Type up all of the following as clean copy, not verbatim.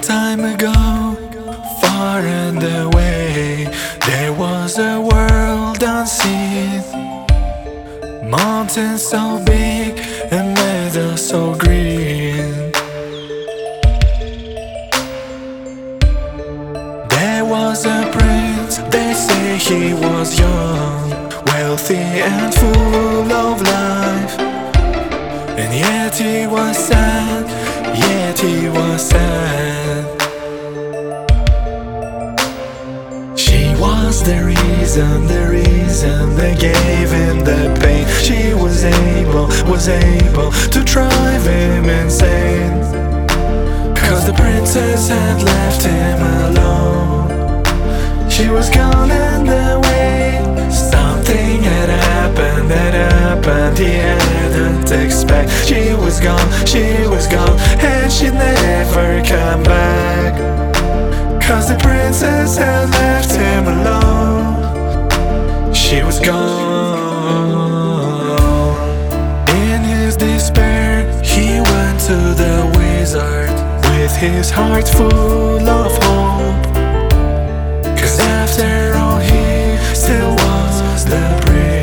time ago, far and away, there was a world unseen. Mountains so big and meadows so green. There was a prince, they say he was young, wealthy and full of life. And yet he was sad, yet he was sad. She was the reason they gave him the pain. She was able to drive him insane. Cause the princess had left him alone. She was gone and away. Something had happened he hadn't expect. She was gone, and she'd never come back. Cause the princess had left him alone. She was gone. In his despair, he went to the wizard with his heart full of hope. Cause after all, he still was the prince.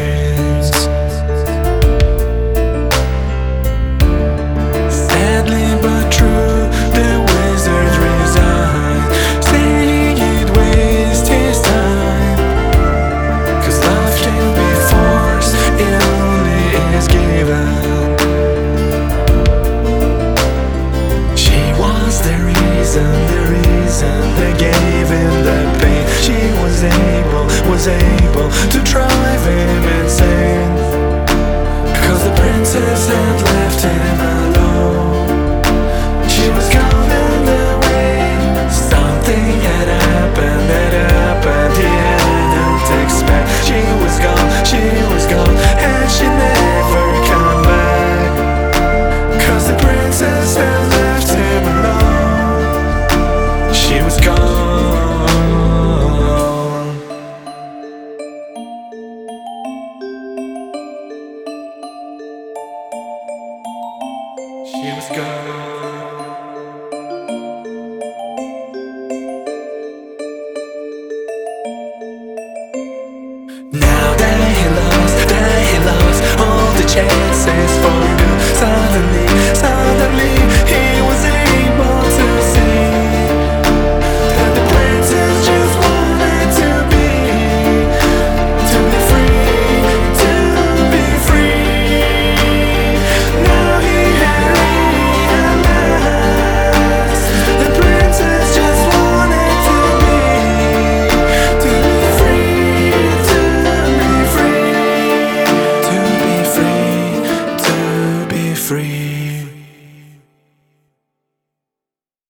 Sadly but true, the wizard resigned, saying he'd waste his time. Cause love can be forced, it only is given. She was the reason they gave him the pain. She was able to drive him insane. Cause the princess had left him alone. She was gone and away. Something had happened he hadn't expect. She was gone, and she'd never come back. Cause the princess had left him alone. She was gone. She was gone. Now that he lost all the chances for